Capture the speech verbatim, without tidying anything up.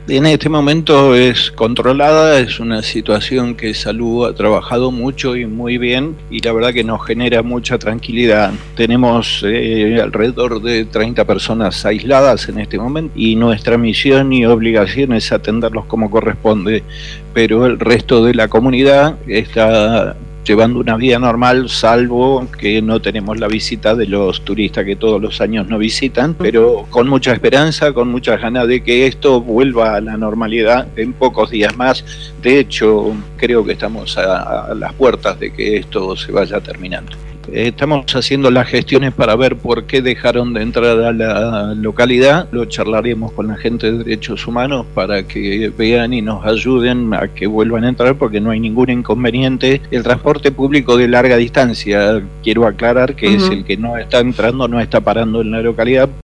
En este momento es controlada, es una situación que Salud ha trabajado mucho y muy bien y la verdad que nos genera mucha tranquilidad. Tenemos eh, alrededor de treinta personas aisladas en este momento y nuestra misión y obligación es atenderlos como corresponde, pero el resto de la comunidad está llevando una vida normal, salvo que no tenemos la visita de los turistas que todos los años nos visitan, pero con mucha esperanza, con muchas ganas de que esto vuelva a la normalidad en pocos días más. De hecho, creo que estamos a, a las puertas de que esto se vaya terminando. Estamos haciendo las gestiones para ver por qué dejaron de entrar a la localidad. Lo charlaremos con la gente de Derechos Humanos para que vean y nos ayuden a que vuelvan a entrar, porque no hay ningún inconveniente. El transporte público de larga distancia, quiero aclarar que uh-huh. es el que no está entrando, no está parando en la localidad.